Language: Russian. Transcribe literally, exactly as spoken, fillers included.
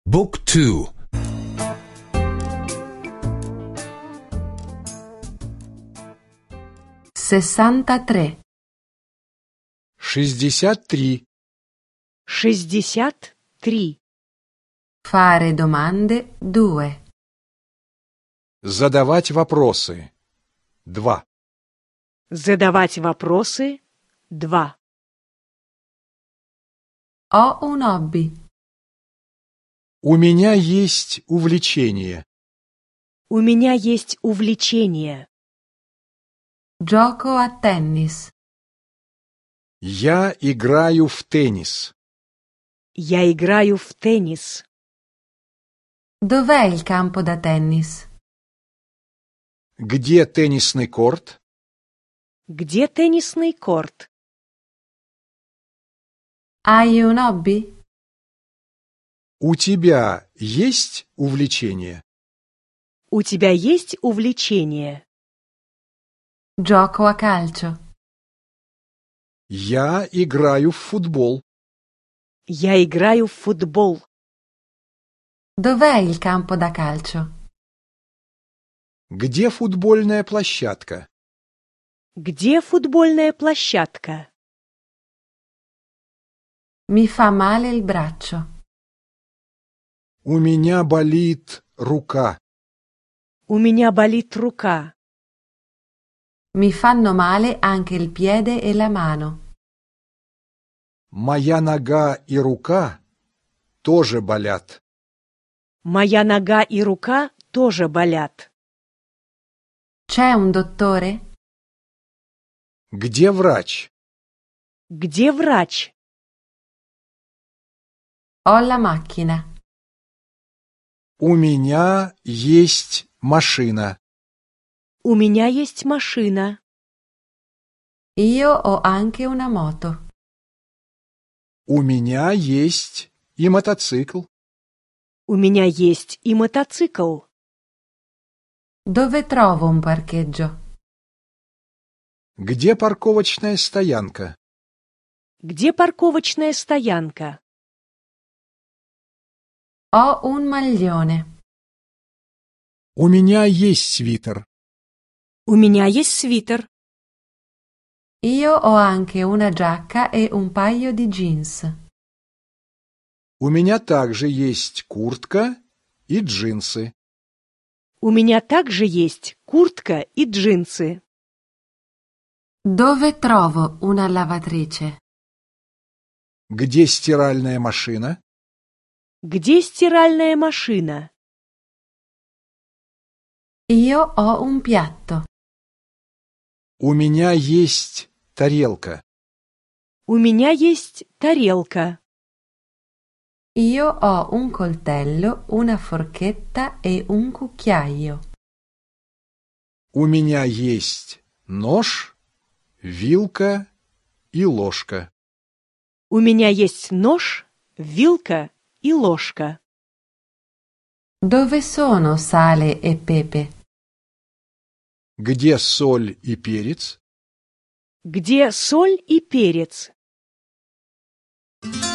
Book two. sessantatré. шестьдесят три. шестьдесят три. Fare domande due. Задавать вопросы. два. Задавать вопросы два. Ho un hobby. У меня есть увлечение. У меня есть увлечение. Gioco a tennis. Я играю в теннис. Я играю в теннис. Dov'è il campo da tennis? Где теннисный корт? Где теннисный корт? Hai un hobby? У тебя есть увлечение? У тебя есть увлечение? Gioco a calcio. Я играю в футбол. Я играю в футбол. Dov'è il campo da calcio? Где футбольная площадка? Где футбольная площадка? Mi fa male il braccio. У меня болит рука. У меня болит рука. Mi fanno male anche il piede e la mano. Моя нога и рука тоже болят. Моя нога и рука тоже болят. C'è un dottore? Где врач? Где врач? Ho la macchina. У меня есть машина. У меня есть машина. Io ho anche una moto. У меня есть и мотоцикл. У меня есть и мотоцикл. Dove trovo un parcheggio? Где парковочная стоянка? Где парковочная стоянка? Ho un maglione. У меня есть свитер. У меня есть свитер. Io ho anche una giacca e un paio di jeans. У меня также есть куртка и джинсы. У меня также есть куртка и джинсы. Dove trovo una lavatrice? Где стиральная машина? Где стиральная машина? Io ho un piatto. У меня есть тарелка. У меня есть тарелка. Io ho un coltello, una forchetta e un cucchiaio. У меня есть нож, вилка и ложка. У меня есть нож, вилка и ложка. Dove sono sale e pepe? Где соль и перец? Где соль и перец?